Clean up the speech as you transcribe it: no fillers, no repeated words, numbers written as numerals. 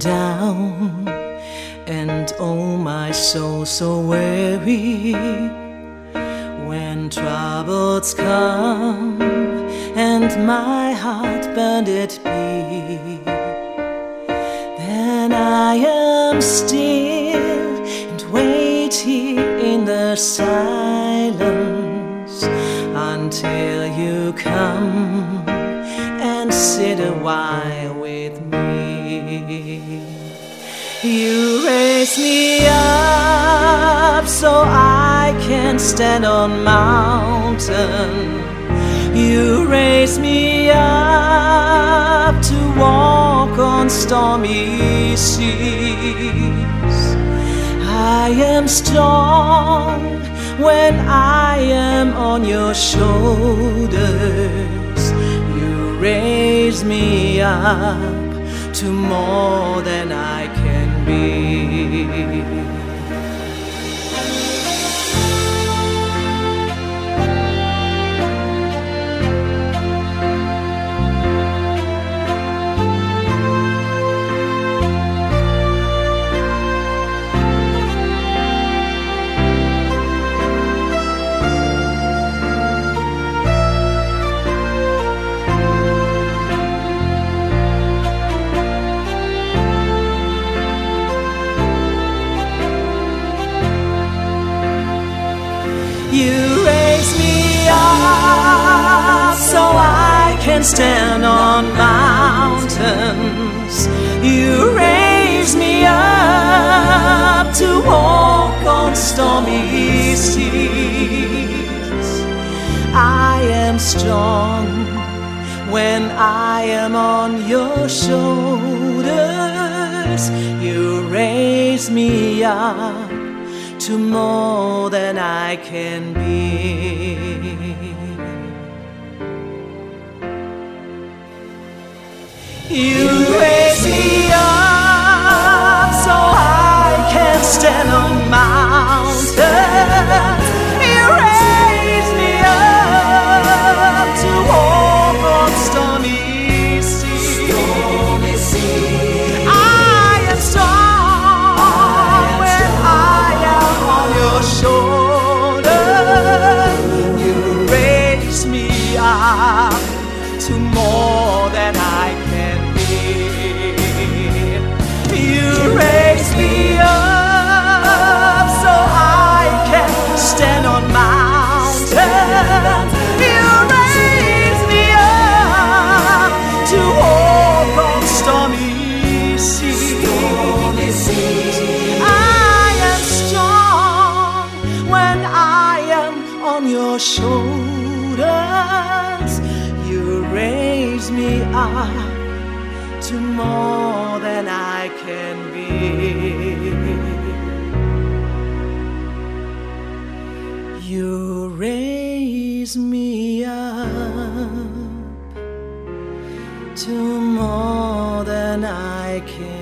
down, and oh my soul so weary. When troubles come and my heart burned be, then I am still and wait here in the silence until you come and sit a while with me. You raise me up so I can stand on mountain. You raise me up to walk on stormy seas. I am strong when I am on your shoulders. You raise me up to more than I can be. You raise me up so I can stand on mountains. You raise me up to walk on stormy seas. I am strong when I am on your shoulders. You raise me up to more than I can be. You raise me up so I can stand on mountains. You raise me up to walk on stormy seas. I am strong when I am on your shoulder. You raise me up to more than I can be. You raise me up so I can stand on mountains. You raise me up to walk on stormy seas. I am strong when I am on your shoulders. You raise me up to more than I can be. You raise me up to more than I can